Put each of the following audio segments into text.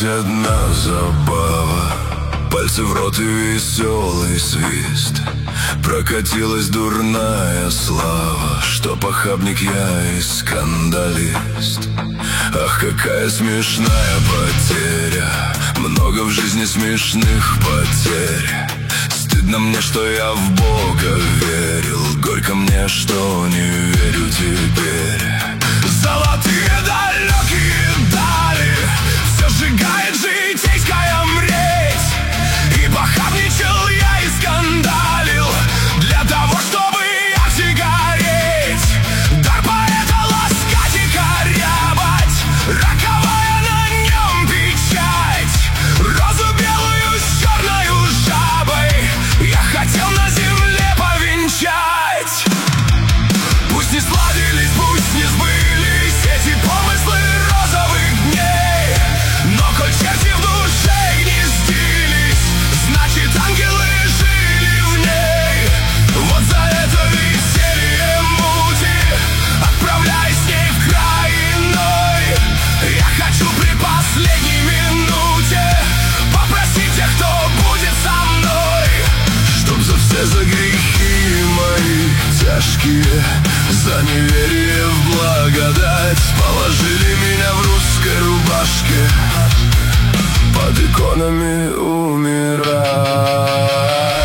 одна забава, пальцы в рот и веселый свист. Прокатилась дурная слава, что похабник я и скандалист. Ах, какая смешная потеря, много в жизни смешных потерь. Стыдно мне, что я в Бога верил, горько мне, что не верю теперь. Золотые далекие дали, все сжигает житейская мреть. И похабничал я и скандалил для того, чтобы ярче гореть. Дар поэта ласкать и корябать, роковая на нем печать. Розу белую с черною жабой я хотел на земле повенчать. Пусть не сладились, пусть не сбылись эти помыслы розовых дней, но коль черти в душе гнездились, значит ангелы жили в ней. Вот за это веселье мути отправляй с ней в край иной. Я хочу при последней минуте попросить тех, кто будет со мной, чтоб за все за грехи мои тяжкие, за неверие в благодать, положили меня в русской рубашке под иконами умирать.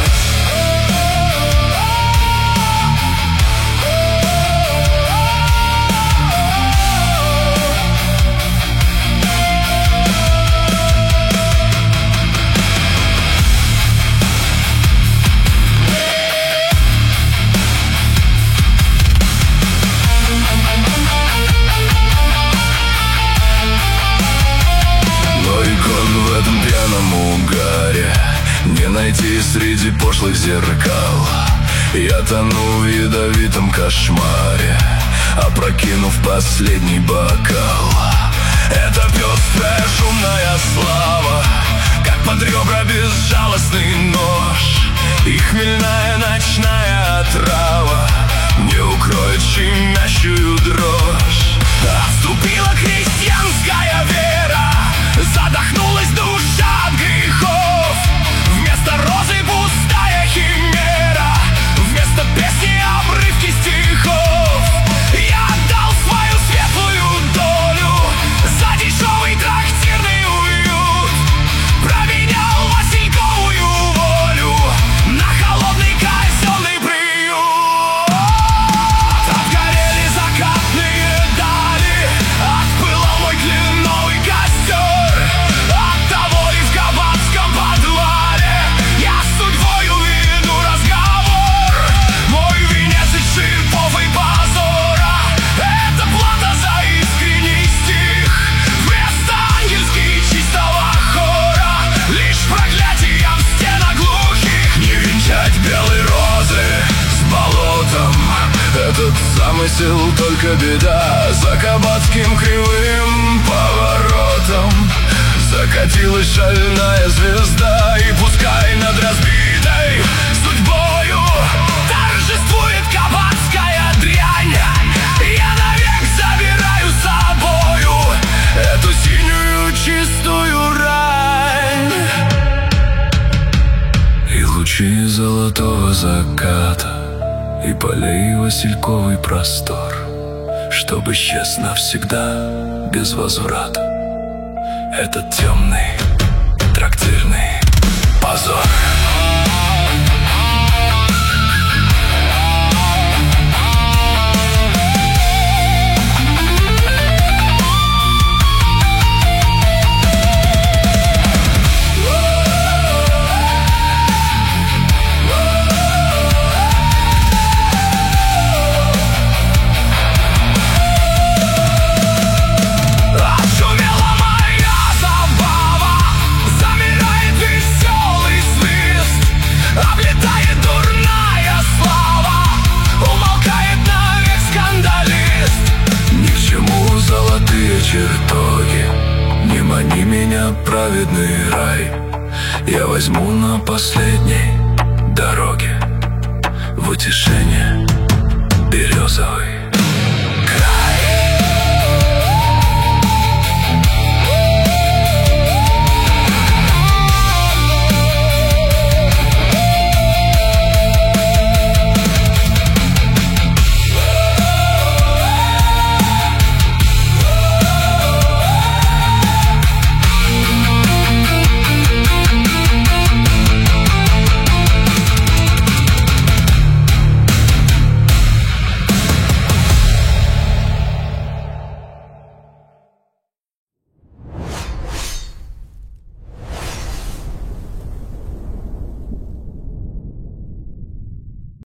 В этом пьяном угаре не найти среди пошлых зеркал. Я тону в ядовитом кошмаре, опрокинув последний бокал. Это пестрая шумная слава, как под ребра безжалостный нож. И хмельная ночная отрава не укроет щемящую дрожь. Отступила крестьянская вера, задохнулась душа от грехов. Вместо розы пустая химера, вместо песни обрывки стихов. Я отдал свою светлую долю за дешевый трактирный уют, променял васильковую волю на холодный казенный приют. Отгорели закатные дали, отпылал мой кленовый костер. Оттого и в кабацком подвале я с судьбою веду разговор. Мой венец из шипов и позора — это плата за искренний стих. Вместо ангельски чистого хора лишь проклятия в стенах глухих. Не венчать белой розы с болотом — этот замысел только беда. За кабацким кривым поворотом закатилась шальная звезда, и пускай над разбитой судьбою торжествует кабацкая дрянь, я навек забираю с собою эту синюю чистую рань. И лучи золотого заката, и полей васильковый простор, чтобы исчез навсегда без возврата этот темный трактирный позор. Чертоги, не мани меня, праведный рай. Я возьму на последней дороге в утешение березовый